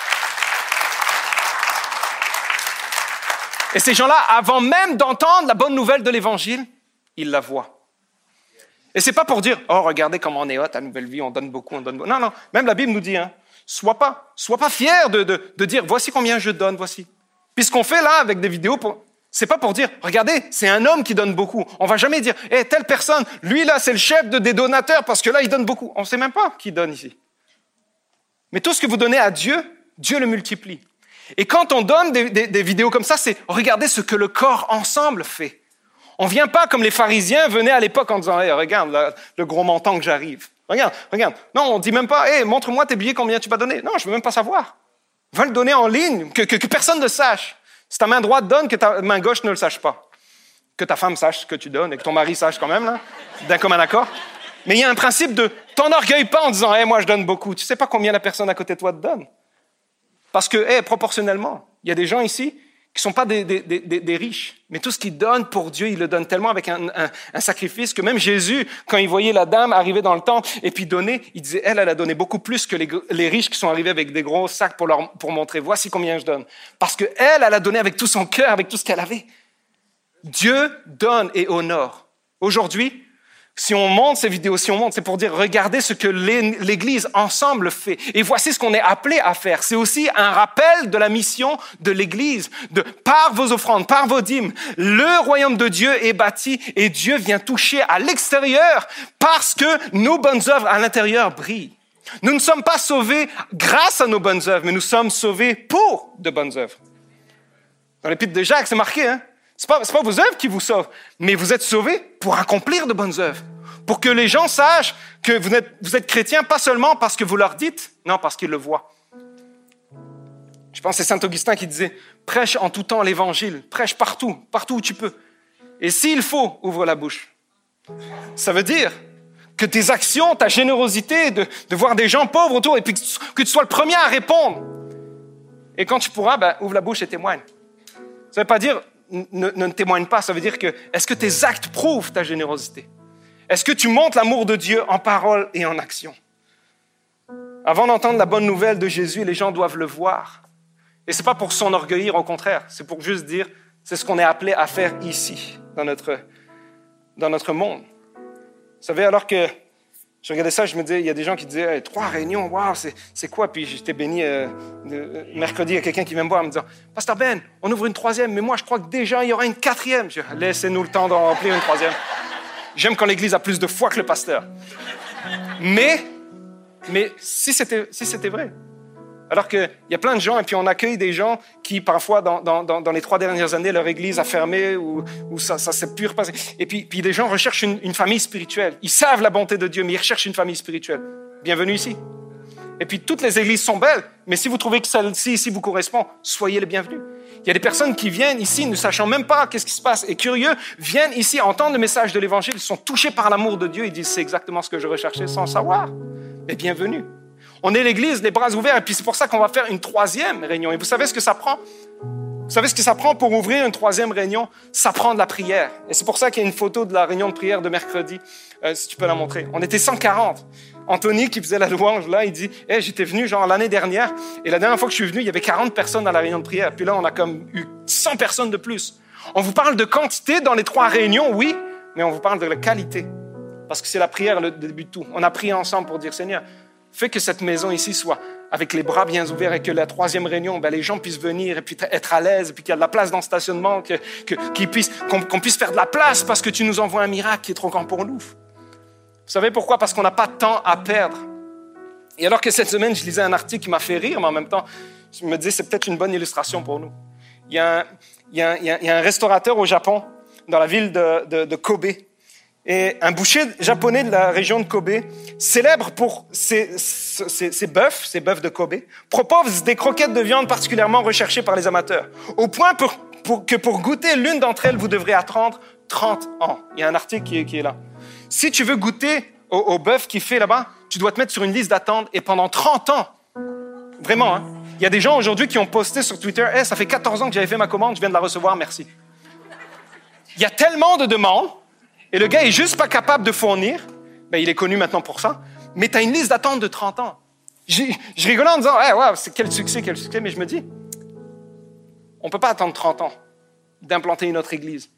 Et ces gens-là, avant même d'entendre la bonne nouvelle de l'Évangile, ils la voient. Et c'est pas pour dire, oh, regardez comment on est hot à Nouvelle Vie, on donne beaucoup, on donne beaucoup. Non, non, même la Bible nous dit, hein, sois pas, sois pas fier de, de, de dire, voici combien je donne, voici. Puis ce qu'on fait là avec des vidéos, pour, c'est pas pour dire, regardez, c'est un homme qui donne beaucoup. On va jamais dire, hé, hey, telle personne, lui là, c'est le chef de, des donateurs parce que là, il donne beaucoup. On sait même pas qui donne ici. Mais tout ce que vous donnez à Dieu, Dieu le multiplie. Et quand on donne des, des, des vidéos comme ça, c'est regardez ce que le corps ensemble fait. On ne vient pas comme les pharisiens venaient à l'époque en disant hey, « Regarde le, le gros montant que j'arrive. Regarde, regarde. » Non, on ne dit même pas hey, « Montre-moi tes billets, combien tu vas donner. » Non, je ne veux même pas savoir. On va le donner en ligne, que, que, que personne ne sache. Si ta main droite donne, que ta main gauche ne le sache pas. Que ta femme sache ce que tu donnes et que ton mari sache quand même, là, d'un commun accord. Mais il y a un principe de « T'enorgueille pas en disant hey, « Moi, je donne beaucoup. » Tu ne sais pas combien la personne à côté de toi te donne. Parce que, hey, proportionnellement, il y a des gens ici qui ne sont pas des, des, des, des riches, mais tout ce qu'ils donnent pour Dieu, ils le donnent tellement avec un, un, un sacrifice que même Jésus, quand il voyait la dame arriver dans le temple et puis donner, il disait, elle, elle a donné beaucoup plus que les, les riches qui sont arrivés avec des gros sacs pour, leur, pour montrer, voici combien je donne. Parce que elle, elle a donné avec tout son cœur, avec tout ce qu'elle avait. Dieu donne et honore. Aujourd'hui, si on monte ces vidéos, si on monte, c'est pour dire, regardez ce que l'Église ensemble fait. Et voici ce qu'on est appelé à faire. C'est aussi un rappel de la mission de l'Église, de par vos offrandes, par vos dîmes. Le royaume de Dieu est bâti et Dieu vient toucher à l'extérieur parce que nos bonnes œuvres à l'intérieur brillent. Nous ne sommes pas sauvés grâce à nos bonnes œuvres, mais nous sommes sauvés pour de bonnes œuvres. Dans l'Épître de Jacques, c'est marqué, hein? C'est pas, c'est pas vos œuvres qui vous sauvent, mais vous êtes sauvés pour accomplir de bonnes œuvres. Pour que les gens sachent que vous êtes, vous êtes chrétiens, pas seulement parce que vous leur dites, non, parce qu'ils le voient. Je pense que c'est Saint Augustin qui disait, prêche en tout temps l'évangile, prêche partout, partout où tu peux. Et s'il faut, ouvre la bouche. Ça veut dire que tes actions, ta générosité de, de voir des gens pauvres autour et puis que tu, que tu sois le premier à répondre. Et quand tu pourras, ben, ouvre la bouche et témoigne. Ça ne veut pas dire ne, ne témoigne pas, ça veut dire que est-ce que tes actes prouvent ta générosité? Est-ce que tu montres l'amour de Dieu en parole et en action? Avant d'entendre la bonne nouvelle de Jésus, les gens doivent le voir. Et ce n'est pas pour s'enorgueillir, au contraire, c'est pour juste dire, c'est ce qu'on est appelé à faire ici, dans notre, dans notre monde. Vous savez, alors que je regardais ça, je me disais, il y a des gens qui disaient, hey, trois réunions, waouh, c'est, c'est quoi? Puis j'étais béni euh, de, mercredi, il y a quelqu'un qui vient me voir en me disant, Pasteur Ben, on ouvre une troisième, mais moi je crois que déjà il y aura une quatrième. Je dis, laissez-nous le temps d'en remplir une troisième. J'aime quand l'Église a plus de foi que le pasteur. Mais, mais si c'était, si c'était vrai, alors qu'il y a plein de gens, et puis on accueille des gens qui, parfois, dans, dans, dans les trois dernières années, leur église a fermé ou, ou ça, ça s'est plus repassé. Et puis, puis des gens recherchent une, une famille spirituelle. Ils savent la bonté de Dieu, mais ils recherchent une famille spirituelle. Bienvenue ici. Et puis, toutes les églises sont belles, mais si vous trouvez que celle-ci ici vous correspond, soyez les bienvenus. Il y a des personnes qui viennent ici, ne sachant même pas qu'est-ce qui se passe, et curieux, viennent ici entendre le message de l'Évangile, ils sont touchés par l'amour de Dieu, ils disent, c'est exactement ce que je recherchais sans savoir. Mais bienvenue. On est l'Église, les bras ouverts, et puis c'est pour ça qu'on va faire une troisième réunion. Et vous savez ce que ça prend? Vous savez ce que ça prend pour ouvrir une troisième réunion? Ça prend de la prière. Et c'est pour ça qu'il y a une photo de la réunion de prière de mercredi, euh, si tu peux la montrer. On était cent quarante. Anthony, qui faisait la louange, là, il dit hey, « J'étais venu genre l'année dernière, et la dernière fois que je suis venu, il y avait quarante personnes dans la réunion de prière. Puis là, on a comme eu cent personnes de plus. » On vous parle de quantité dans les trois réunions, oui, mais on vous parle de la qualité. Parce que c'est la prière le début de tout. On a prié ensemble pour dire « Seigneur, fais que cette maison ici soit avec les bras bien ouverts et que la troisième réunion, ben, les gens puissent venir et puis être à l'aise, et puis qu'il y a de la place dans le stationnement, que, que, qu'ils puissent, qu'on, qu'on puisse faire de la place parce que tu nous envoies un miracle qui est trop grand pour nous. » Vous savez pourquoi? Parce qu'on n'a pas de temps à perdre. Et alors que cette semaine, je lisais un article qui m'a fait rire, mais en même temps, je me disais c'est peut-être une bonne illustration pour nous. Il y a un, il y a un, il y a un restaurateur au Japon, dans la ville de, de, de Kobe. Et un boucher japonais de la région de Kobe, célèbre pour ses, ses, ses bœufs, ses bœufs de Kobe, propose des croquettes de viande particulièrement recherchées par les amateurs. Au point pour, pour, que pour goûter l'une d'entre elles, vous devrez attendre trente ans. Il y a un article qui est, qui est là. Si tu veux goûter au, au bœuf qui fait là-bas, tu dois te mettre sur une liste d'attente et pendant trente ans. Vraiment, hein? Il y a des gens aujourd'hui qui ont posté sur Twitter hey, « ça fait quatorze ans que j'avais fait ma commande, je viens de la recevoir, merci. » Il y a tellement de demandes. Et le gars est juste pas capable de fournir. Ben, il est connu maintenant pour ça. Mais tu as une liste d'attente de trente ans. J'ai, je rigolais en disant hey, « wow, c'est quel succès, quel succès. » Mais je me dis, on ne peut pas attendre trente ans d'implanter une autre église.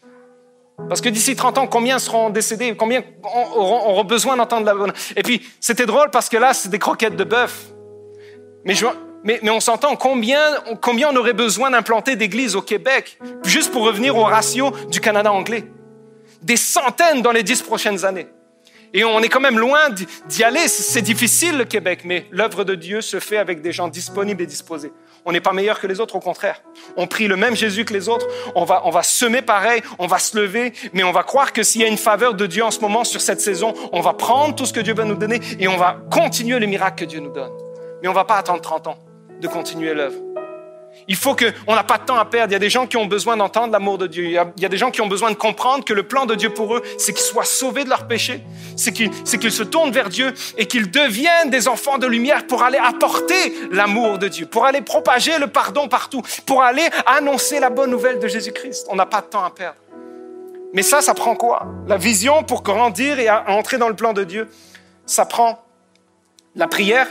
Parce que d'ici trente ans, combien seront décédés? Combien auront, auront besoin d'entendre la bonne... Et puis, c'était drôle parce que là, c'est des croquettes de bœuf. Mais, je, mais, mais on s'entend, combien, combien on aurait besoin d'implanter d'églises au Québec juste pour revenir au ratio du Canada anglais? Des centaines dans les dix prochaines années. Et on est quand même loin d'y aller. C'est difficile, le Québec, mais l'œuvre de Dieu se fait avec des gens disponibles et disposés. On n'est pas meilleur que les autres, au contraire. On prie le même Jésus que les autres. On va, on va semer pareil, on va se lever, mais on va croire que s'il y a une faveur de Dieu en ce moment sur cette saison, on va prendre tout ce que Dieu va nous donner et on va continuer les miracles que Dieu nous donne. Mais on ne va pas attendre trente ans de continuer l'œuvre. Il faut que, on n'a pas de temps à perdre. Il y a des gens qui ont besoin d'entendre l'amour de Dieu. Il y a, il y a des gens qui ont besoin de comprendre que le plan de Dieu pour eux, c'est qu'ils soient sauvés de leurs péchés, c'est qu'ils, c'est qu'ils se tournent vers Dieu et qu'ils deviennent des enfants de lumière pour aller apporter l'amour de Dieu, pour aller propager le pardon partout, pour aller annoncer la bonne nouvelle de Jésus-Christ. On n'a pas de temps à perdre. Mais ça, ça prend quoi? La vision pour grandir et entrer dans le plan de Dieu, ça prend la prière,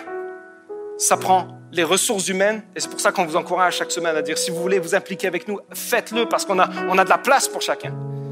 ça prend les ressources humaines, et c'est pour ça qu'on vous encourage chaque semaine à dire, si vous voulez vous impliquer avec nous, faites-le, parce qu'on a, on a de la place pour chacun.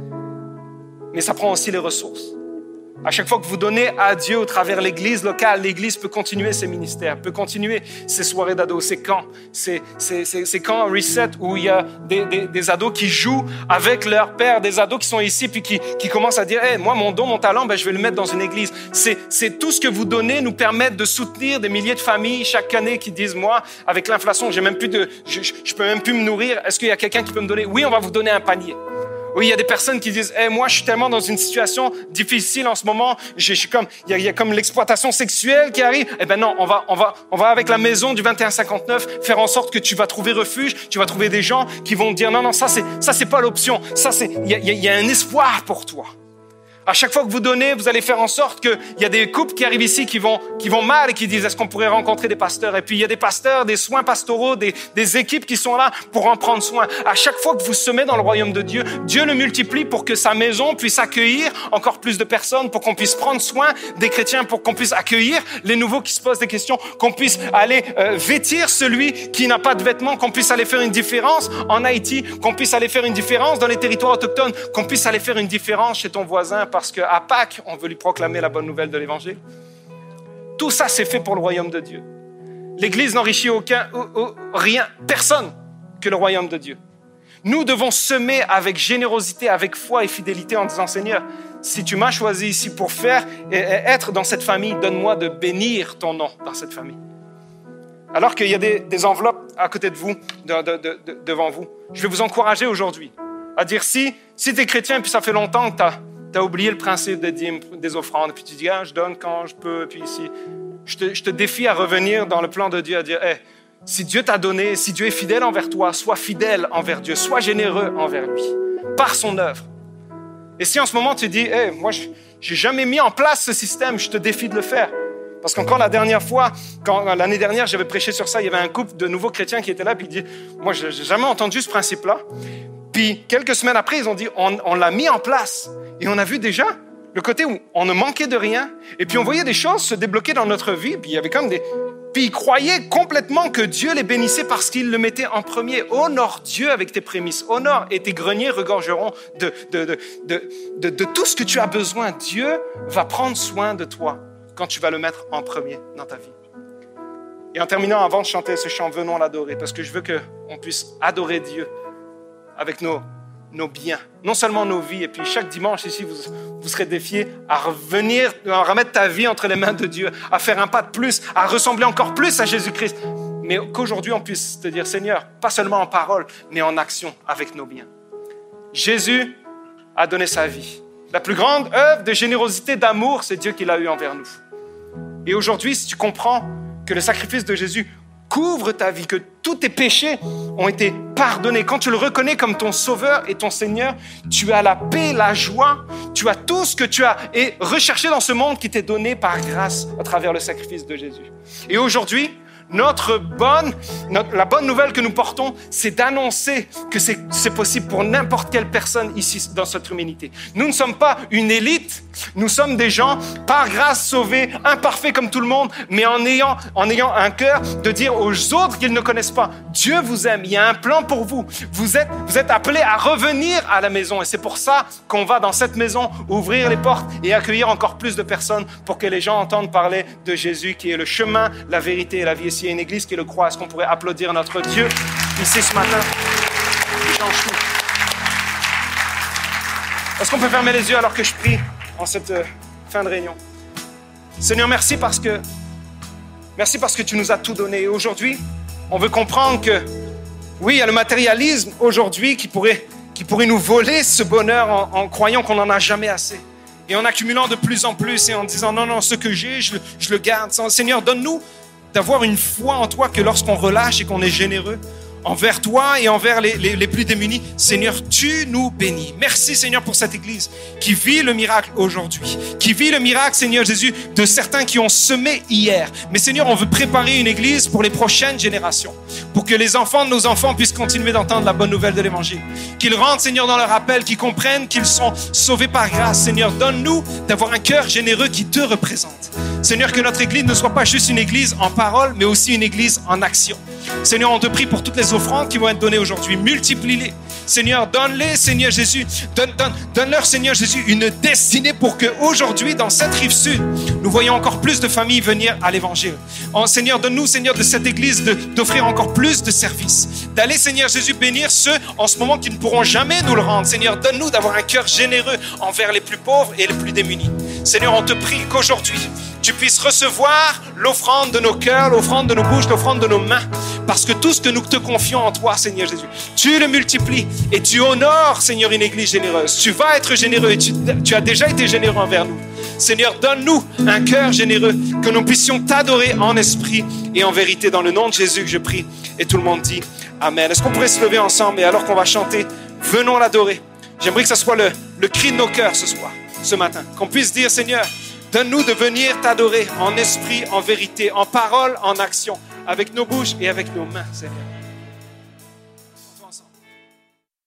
Mais ça prend aussi les ressources. À chaque fois que vous donnez à Dieu au travers l'église locale, l'église peut continuer ses ministères, peut continuer ses soirées d'ados, ses camps, ses, ses, ses, ses camps reset où il y a des, des, des ados qui jouent avec leur père, des ados qui sont ici puis qui, qui commencent à dire hey, « moi, mon don, mon talent, ben, je vais le mettre dans une église. » C'est, c'est tout ce que vous donnez nous permet de soutenir des milliers de familles chaque année qui disent « moi, avec l'inflation, j'ai même plus de, je, je peux même plus me nourrir. Est-ce qu'il y a quelqu'un qui peut me donner? » Oui, on va vous donner un panier. Oui, il y a des personnes qui disent hey, « moi, je suis tellement dans une situation difficile en ce moment, je, je suis comme, il y, a, il y a comme l'exploitation sexuelle qui arrive. » Eh ben non, on va, on va, on va avec la maison du vingt et un cinquante-neuf faire en sorte que tu vas trouver refuge, tu vas trouver des gens qui vont te dire « non, non, ça, c'est, ça, c'est pas l'option. Ça, c'est, il y a, il y a un espoir pour toi. » À chaque fois que vous donnez, vous allez faire en sorte qu'il y a des couples qui arrivent ici qui vont, qui vont mal et qui disent est-ce qu'on pourrait rencontrer des pasteurs? Et puis il y a des pasteurs, des soins pastoraux, des, des équipes qui sont là pour en prendre soin. À chaque fois que vous semez dans le royaume de Dieu, Dieu le multiplie pour que sa maison puisse accueillir encore plus de personnes, pour qu'on puisse prendre soin des chrétiens, pour qu'on puisse accueillir les nouveaux qui se posent des questions, qu'on puisse aller euh, vêtir celui qui n'a pas de vêtements, qu'on puisse aller faire une différence en Haïti, qu'on puisse aller faire une différence dans les territoires autochtones, qu'on puisse aller faire une différence chez ton voisin parce qu'à Pâques, on veut lui proclamer la bonne nouvelle de l'Évangile. Tout ça, c'est fait pour le royaume de Dieu. L'Église n'enrichit aucun, ou, ou, rien, personne que le royaume de Dieu. Nous devons semer avec générosité, avec foi et fidélité en disant, Seigneur, si tu m'as choisi ici pour faire et être dans cette famille, donne-moi de bénir ton nom dans cette famille. Alors qu'il y a des, des enveloppes à côté de vous, de, de, de, de, devant vous, je vais vous encourager aujourd'hui à dire, si, si tu es chrétien et puis ça fait longtemps que tu as Tu as oublié le principe des dîmes, des offrandes, puis tu dis, ah, je donne quand je peux, puis ici. Je te, je te défie à revenir dans le plan de Dieu, à dire, hey, si Dieu t'a donné, si Dieu est fidèle envers toi, sois fidèle envers Dieu, sois généreux envers lui, par son œuvre. Et si en ce moment tu dis, hey, moi, je n'ai jamais mis en place ce système, je te défie de le faire. Parce qu'encore la dernière fois, quand, l'année dernière, j'avais prêché sur ça, il y avait un couple de nouveaux chrétiens qui étaient là, puis ils disaient, moi, je n'ai jamais entendu ce principe-là. Puis, quelques semaines après, ils ont dit, on, on l'a mis en place. Et on a vu déjà le côté où on ne manquait de rien. Et puis, on voyait des choses se débloquer dans notre vie. Puis, il y avait comme des... Puis, ils croyaient complètement que Dieu les bénissait parce qu'il le mettait en premier. Honore Dieu avec tes prémices. Honore et tes greniers regorgeront de, de, de, de, de, de tout ce que tu as besoin. Dieu va prendre soin de toi quand tu vas le mettre en premier dans ta vie. Et en terminant, avant de chanter ce chant, venons l'adorer, parce que je veux qu'on puisse adorer Dieu avec nos, nos biens, non seulement nos vies. Et puis chaque dimanche ici, vous, vous serez défiés à revenir, à remettre ta vie entre les mains de Dieu, à faire un pas de plus, à ressembler encore plus à Jésus-Christ. Mais qu'aujourd'hui, on puisse te dire, Seigneur, pas seulement en parole, mais en action avec nos biens. Jésus a donné sa vie. La plus grande œuvre de générosité, d'amour, c'est Dieu qui l'a eu envers nous. Et aujourd'hui, si tu comprends que le sacrifice de Jésus couvre ta vie, que tous tes péchés ont été pardonnés, quand tu le reconnais comme ton sauveur et ton Seigneur, tu as la paix, la joie, tu as tout ce que tu as et recherché dans ce monde qui t'est donné par grâce à travers le sacrifice de Jésus. Et aujourd'hui, Notre bonne, notre, la bonne nouvelle que nous portons, c'est d'annoncer que c'est, c'est possible pour n'importe quelle personne ici dans cette humanité. Nous ne sommes pas une élite, nous sommes des gens par grâce sauvés, imparfaits comme tout le monde, mais en ayant, en ayant un cœur de dire aux autres qu'ils ne connaissent pas, Dieu vous aime, il y a un plan pour vous. Vous êtes, vous êtes appelés à revenir à la maison et c'est pour ça qu'on va dans cette maison ouvrir les portes et accueillir encore plus de personnes pour que les gens entendent parler de Jésus qui est le chemin, la vérité et la vie. Il y a une église qui le croit. Est-ce qu'on pourrait applaudir notre Dieu ici ce matin? Il change tout. Est-ce qu'on peut fermer les yeux alors que je prie en cette euh, fin de réunion? Seigneur, merci parce que merci parce que tu nous as tout donné. Et aujourd'hui, on veut comprendre que oui, il y a le matérialisme aujourd'hui qui pourrait, qui pourrait nous voler ce bonheur en, en croyant qu'on n'en a jamais assez. Et en accumulant de plus en plus et en disant non, non, ce que j'ai, je, je le garde. Seigneur, donne-nous d'avoir une foi en toi que lorsqu'on relâche et qu'on est généreux envers toi et envers les, les, les plus démunis, Seigneur, tu nous bénis. Merci, Seigneur, pour cette église qui vit le miracle aujourd'hui, qui vit le miracle, Seigneur Jésus, de certains qui ont semé hier. Mais Seigneur, on veut préparer une église pour les prochaines générations, pour que les enfants de nos enfants puissent continuer d'entendre la bonne nouvelle de l'Évangile. Qu'ils rentrent, Seigneur, dans leur appel, qu'ils comprennent qu'ils sont sauvés par grâce. Seigneur, donne-nous d'avoir un cœur généreux qui te représente. Seigneur, que notre église ne soit pas juste une église en parole, mais aussi une église en action. Seigneur, on te prie pour toutes les offrandes qui vont être données aujourd'hui. Multiplie-les. Seigneur, donne-les, Seigneur Jésus. Donne, donne, donne-leur, Seigneur Jésus, une destinée pour qu'aujourd'hui, dans cette rive sud, nous voyons encore plus de familles venir à l'Évangile. Oh, Seigneur, donne-nous, Seigneur, de cette église de, d'offrir encore plus de services. D'aller, Seigneur Jésus, bénir ceux en ce moment qui ne pourront jamais nous le rendre. Seigneur, donne-nous d'avoir un cœur généreux envers les plus pauvres et les plus démunis. Seigneur, on te prie qu'aujourd'hui, tu puisses recevoir l'offrande de nos cœurs, l'offrande de nos bouches, l'offrande de nos mains. Parce que tout ce que nous te confions en toi, Seigneur Jésus, tu le multiplies et tu honores, Seigneur, une église généreuse. Tu vas être généreux et tu, tu as déjà été généreux envers nous. Seigneur, donne-nous un cœur généreux, que nous puissions t'adorer en esprit et en vérité. Dans le nom de Jésus que je prie. Et tout le monde dit Amen. Est-ce qu'on pourrait se lever ensemble et alors qu'on va chanter, venons l'adorer. J'aimerais que ce soit le, le cri de nos cœurs ce soir, ce matin. Qu'on puisse dire, Seigneur, donne-nous de venir t'adorer en esprit, en vérité, en parole, en action, avec nos bouches et avec nos mains, Seigneur.